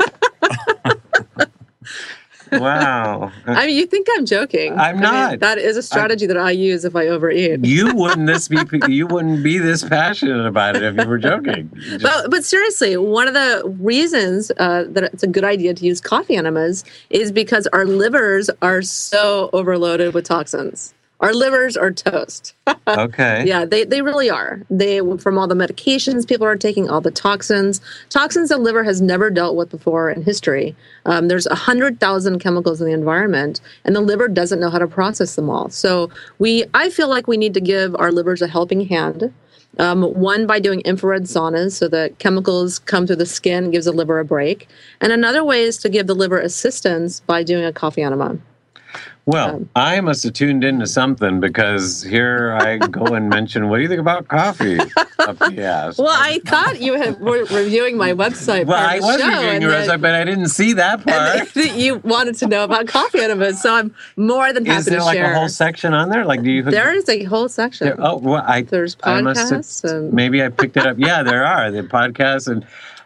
Wow. I mean, you think I'm joking. I'm I mean, not. that is a strategy that I use if I overeat. You wouldn't this be you wouldn't be this passionate about it if you were joking. You just- But, but seriously, one of the reasons uh, that it's a good idea to use coffee enemas is because our livers are so overloaded with toxins. Our livers are toast. okay. Yeah, they, they really are. They from all the medications people are taking, all the toxins, toxins the liver has never dealt with before in history. Um, there's a hundred thousand chemicals in the environment, and the liver doesn't know how to process them all. So we, I feel like we need to give our livers a helping hand. Um, one by doing infrared saunas so the chemicals come through the skin and gives the liver a break. And another way is to give the liver assistance by doing a coffee enema. Well, um, I must have tuned into something because here I go and mention, what do you think about coffee? Up the ass. Well, I thought you had, were reviewing my website. Well, I was reviewing your website, but I didn't see that part. You wanted to know about coffee enemas, so I'm more than happy to share. Is there like a whole section on there? Like, do you? There is a whole section. There, oh, well, I. There's podcasts. I must have, and... Maybe I picked it up. Yeah, there are the podcasts and.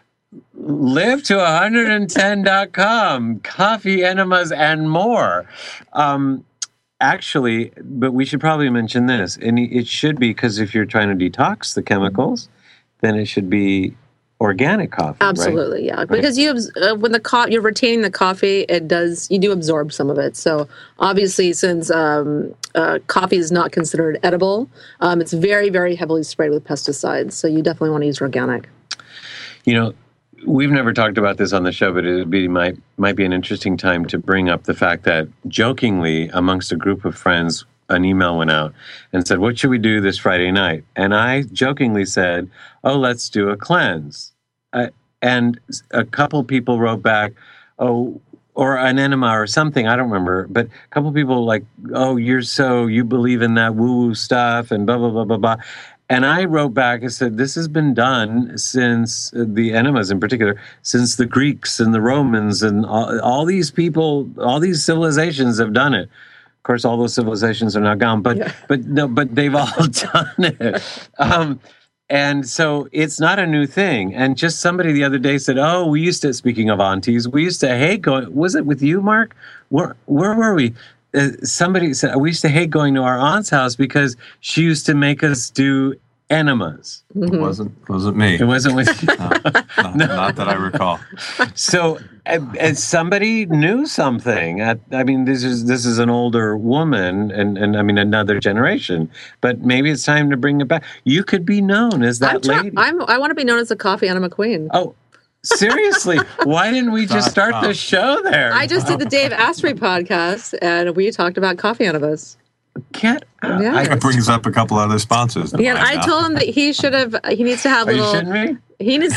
live to one hundred ten dot com, coffee enemas and more. Um, actually, but we should probably mention this, and it should be, because if you're trying to detox the chemicals, then it should be organic coffee. Absolutely, right? yeah. Right. Because you uh, when the co- you're retaining the coffee, it does you do absorb some of it. So obviously, since um, uh, coffee is not considered edible, um, it's very, very heavily sprayed with pesticides. So you definitely want to use organic. You know. We've never talked about this on the show, but it be, might might be an interesting time to bring up the fact that jokingly amongst a group of friends, an email went out and said, what should we do this Friday night? And I jokingly said, oh, let's do a cleanse. Uh, and a couple people wrote back, oh, or an enema or something, I don't remember, but a couple people like, oh, you're so, you believe in that woo-woo stuff and blah, blah, blah, blah, blah. And I wrote back and said, this has been done since, uh, the enemas in particular, since the Greeks and the Romans and all, all these people, all these civilizations have done it. Of course, all those civilizations are now gone, but yeah. but no, but they've all done it. Um, and so it's not a new thing. And just somebody the other day said, oh, we used to, speaking of aunties, we used to hate going, was it with you, Mark? Where, where were we? Uh, somebody said, we used to hate going to our aunt's house because she used to make us do enemas. Mm-hmm. It wasn't wasn't me. It wasn't with you. no, not, No. not that I recall. So, and, and somebody knew something. I, I mean, this is this is an older woman, and, and I mean another generation. But maybe it's time to bring it back. You could be known as that I'm tra- lady. I'm, I want to be known as the coffee enema queen. Oh, seriously? Why didn't we just start Stop. the show there? I just did the Dave Asprey podcast, and we talked about coffee enemas. Get out. Yeah. I, It brings up a couple other sponsors. to Yeah, find I out. told him that he should have. He needs to have are you little. shitting me? He needs.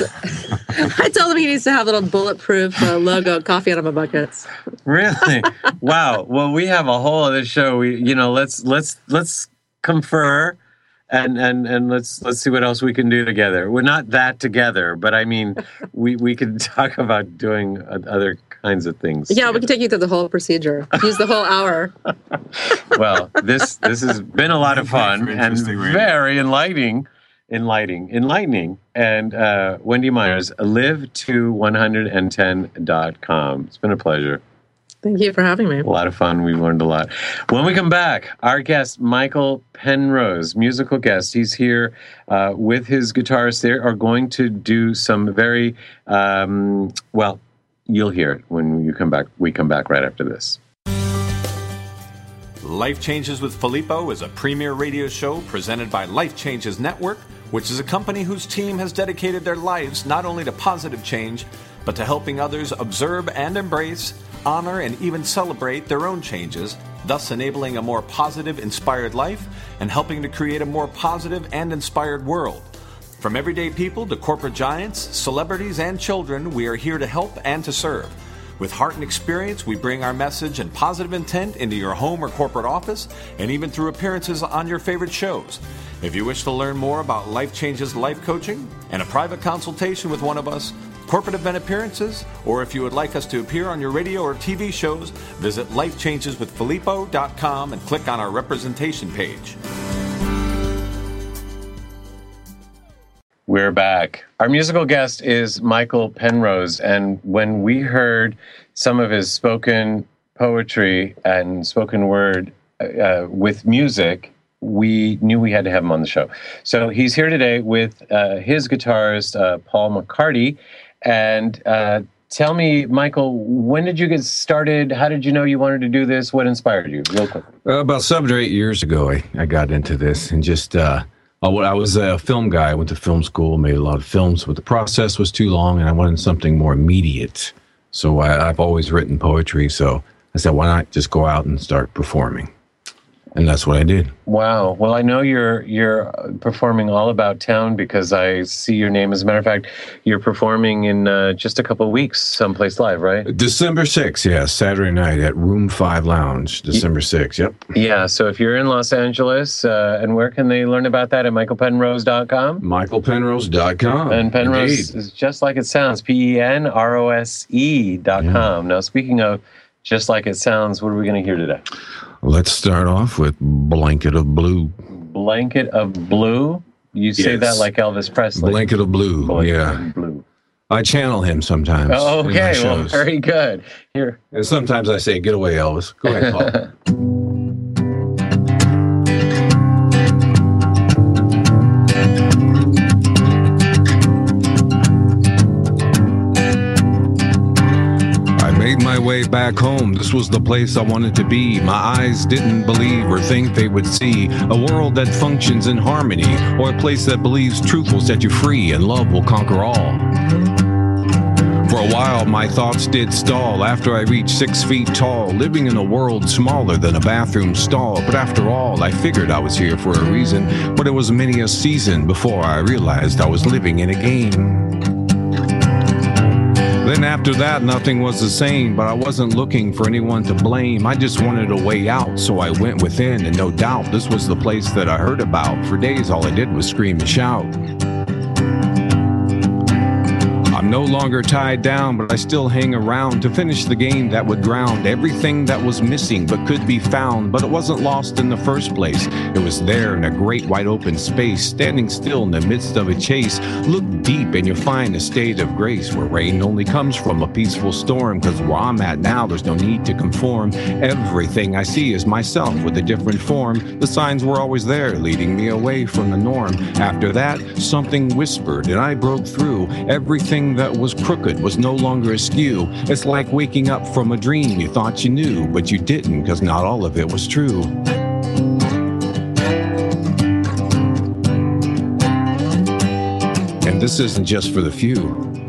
I told him he needs to have little bulletproof uh, logo coffee enema buckets. Really? Wow. Well, we have a whole other show. We, you know, let's let's let's confer, and and and let's let's see what else we can do together. We're not that together, but I mean, we we could talk about doing other kinds of things. Yeah, we can take you through the whole procedure. Use the whole hour. Well, this this has been a lot of fun Very and interesting radio. very enlightening, enlightening, enlightening. And uh, Wendy Myers, live to one hundred ten dot com. It's been a pleasure. Thank you for having me. A lot of fun. We learned a lot. When we come back, our guest, Michael Penrose, musical guest, he's here uh, with his guitarist. They are going to do some very, um, well, you'll hear it when you come back. We come back right after this. Life Changes with Filippo is a premier radio show presented by Life Changes Network, which is a company whose team has dedicated their lives not only to positive change, but to helping others observe and embrace, honor, and even celebrate their own changes, thus enabling a more positive, inspired life and helping to create a more positive and inspired world. From everyday people to corporate giants, celebrities, and children, we are here to help and to serve. With heart and experience, we bring our message and positive intent into your home or corporate office, and even through appearances on your favorite shows. If you wish to learn more about Life Changes life coaching and a private consultation with one of us, corporate event appearances, or if you would like us to appear on your radio or T V shows, visit life changes with filippo dot com and click on our representation page. We're back. Our musical guest is Michael Penrose, and when we heard some of his spoken poetry and spoken word uh, with music, we knew we had to have him on the show. So he's here today with uh, his guitarist, uh, Paul McCarty. And uh, tell me, Michael, when did you get started? How did you know you wanted to do this? What inspired you? Real quick. Uh, about seven or eight years ago, I, I got into this and just, uh, I was a film guy. I went to film school, made a lot of films, but the process was too long and I wanted something more immediate. So I, I've always written poetry. So I said, why not just go out and start performing? And that's what I did. Wow. Well, I know you're you're performing all about town because I see your name. As a matter of fact, you're performing in uh, just a couple of weeks someplace live, right? December sixth, yeah, Saturday night at Room five Lounge, December sixth, yep. Yeah, so if you're in Los Angeles, uh, and where can they learn about that? At michael penrose dot com? michael penrose dot com. And Penrose Indeed. is just like it sounds, P E N R O S E dot com. Yeah. Now, speaking of just like it sounds, what are we going to hear today? Let's start off with Blanket of Blue. Blanket of Blue? You say Yes. that like Elvis Presley. Blanket of Blue, Blanket yeah. of Blue. I channel him sometimes. Oh, in my okay, well, shows. very good. Here. And sometimes I say, get away, Elvis. Go ahead, Paul. My way back home, this was the place I wanted to be. My eyes didn't believe or think they would see a world that functions in harmony, or a place that believes truth will set you free and love will conquer all. For a while my thoughts did stall after I reached six feet tall, living in a world smaller than a bathroom stall. But after all, I figured I was here for a reason, but it was many a season before I realized I was living in a game. Then after that, nothing was the same, but I wasn't looking for anyone to blame. I just wanted a way out, so I went within, and no doubt this was the place that I heard about. For days, all I did was scream and shout. I'm no longer tied down, but I still hang around to finish the game that would ground everything that was missing but could be found. But it wasn't lost in the first place. It was there in a great wide open space, standing still in the midst of a chase. Look deep and you'll find a state of grace where rain only comes from a peaceful storm. Cause where I'm at now, there's no need to conform. Everything I see is myself with a different form. The signs were always there, leading me away from the norm. After that, something whispered and I broke through. Everything that was crooked was no longer askew. It's like waking up from a dream you thought you knew, but you didn't, cause not all of it was true. And this isn't just for the few.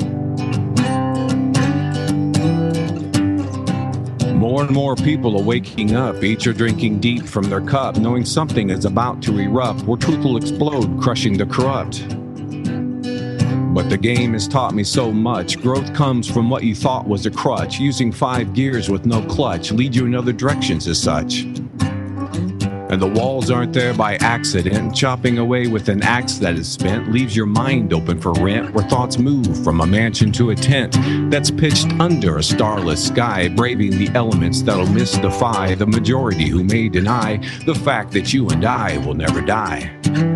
More and more people are waking up. Each are drinking deep from their cup, knowing something is about to erupt, where truth will explode, crushing the corrupt. But the game has taught me so much. Growth comes from what you thought was a crutch. Using five gears with no clutch lead you in other directions as such. And the walls aren't there by accident. Chopping away with an axe that is spent leaves your mind open for rent, where thoughts move from a mansion to a tent that's pitched under a starless sky, braving the elements that'll mystify the majority who may deny the fact that you and I will never die.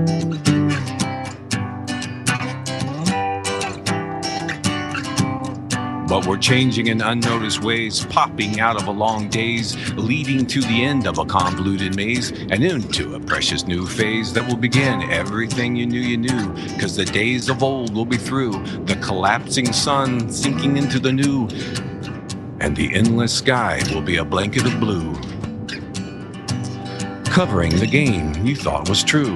But we're changing in unnoticed ways, popping out of a long daze, leading to the end of a convoluted maze, and into a precious new phase that will begin everything you knew you knew, cause the days of old will be through, the collapsing sun sinking into the new, and the endless sky will be a blanket of blue, covering the game you thought was true.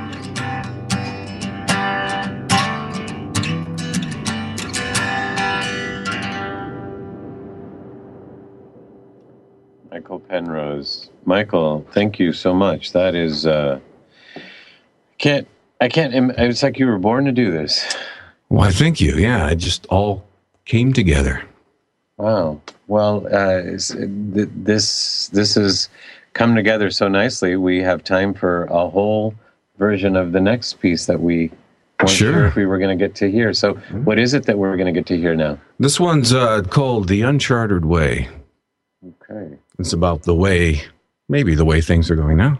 Michael Penrose. Michael, thank you so much. That is, uh, can't, I can't, im- it's like you were born to do this. Why, thank you. Yeah, it just all came together. Wow. Well, uh, it's- th- this, this has come together so nicely. We have time for a whole version of the next piece that we weren't Sure. sure if we were going to get to hear. So what is it that we're going to get to hear now? This one's uh, called The Uncharted Way. Okay. It's about the way, maybe the way things are going now.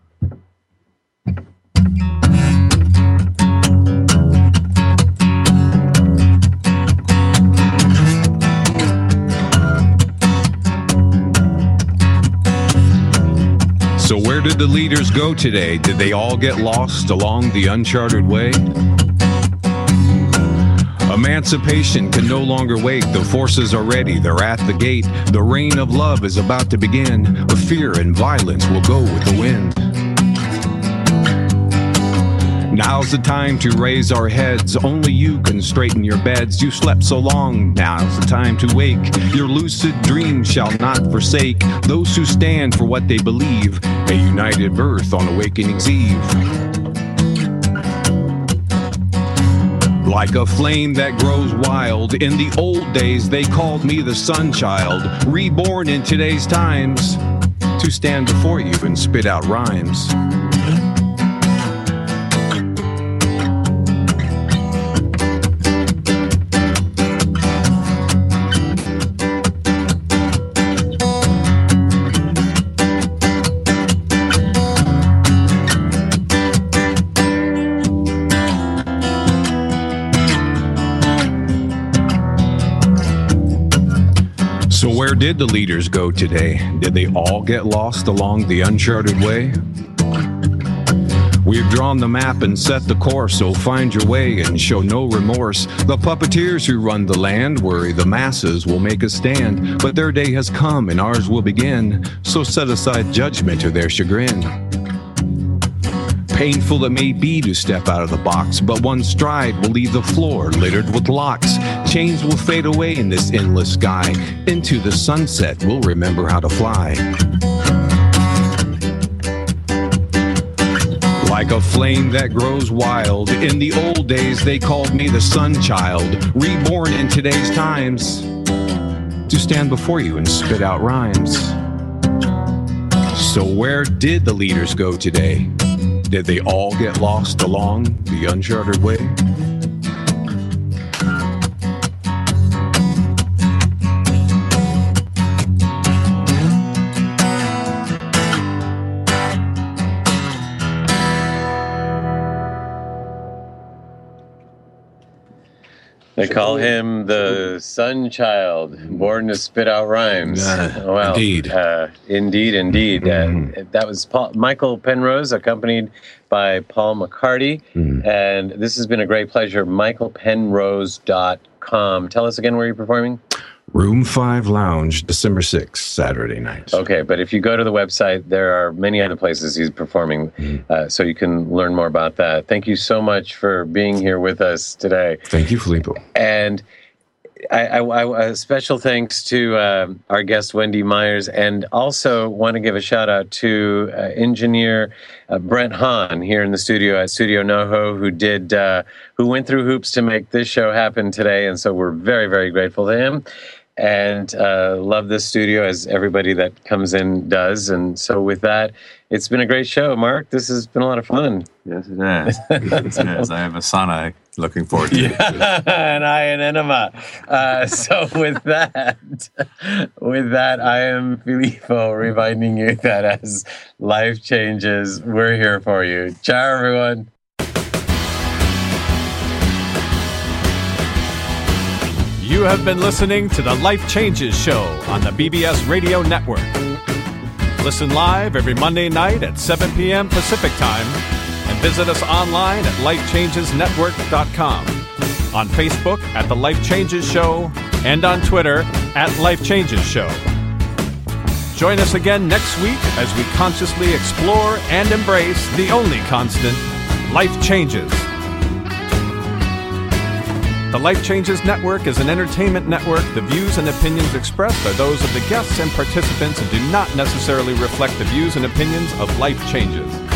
So where did the leaders go today? Did they all get lost along the uncharted way? Emancipation can no longer wait. The forces are ready. They're at the gate. The reign of love is about to begin. Fear and violence will go with the wind. Now's the time to raise our heads. Only you can straighten your beds. You slept so long, now's the time to wake. Your lucid dreams shall not forsake those who stand for what they believe. A united birth on Awakening's Eve. Like a flame that grows wild. In the old days, they called me the sun child. Reborn in today's times to stand before you and spit out rhymes. So where did the leaders go today? Did they all get lost along the uncharted way? We've drawn the map and set the course, so find your way and show no remorse. The puppeteers who run the land worry the masses will make a stand, but their day has come and ours will begin, so set aside judgment to their chagrin. Painful it may be to step out of the box, but one stride will leave the floor littered with locks. Chains will fade away in this endless sky. Into the sunset, we'll remember how to fly. Like a flame that grows wild. In the old days, they called me the sun child. Reborn in today's times to stand before you and spit out rhymes. So where did the leaders go today? Did they all get lost along the uncharted way? They call him the sun child, born to spit out rhymes. Uh, well, indeed. Uh, indeed, indeed. Mm. Uh, that was Paul, Michael Penrose, accompanied by Paul McCarty. Mm. And this has been a great pleasure. michael penrose dot com. Tell us again where you're performing. Room five Lounge, December sixth, Saturday night. Okay, but if you go to the website, there are many other places he's performing, mm. uh, so you can learn more about that. Thank you so much for being here with us today. Thank you, Filippo. And I, I, I, a special thanks to uh, our guest, Wendy Myers, and also want to give a shout out to uh, engineer uh, Brent Hahn here in the studio at Studio NoHo, who did, uh, who went through hoops to make this show happen today, and so we're very, very grateful to him. And uh, love this studio, as everybody that comes in does. And so with that, it's been a great show, Mark. This has been a lot of fun. Yes, it is. Yes, it is. I have a Sana looking forward to it. Yeah, and I an enema. Uh, so with that, with that, I am Filippo, reminding you that as life changes, we're here for you. Ciao, everyone. You have been listening to the Life Changes Show on the B B S Radio Network. Listen live every Monday night at seven p.m. Pacific Time and visit us online at life changes network dot com, on Facebook at The Life Changes Show, and on Twitter at Life Changes Show. Join us again next week as we consciously explore and embrace the only constant, life changes. The Life Changes Network is an entertainment network. The views and opinions expressed are those of the guests and participants and do not necessarily reflect the views and opinions of Life Changes.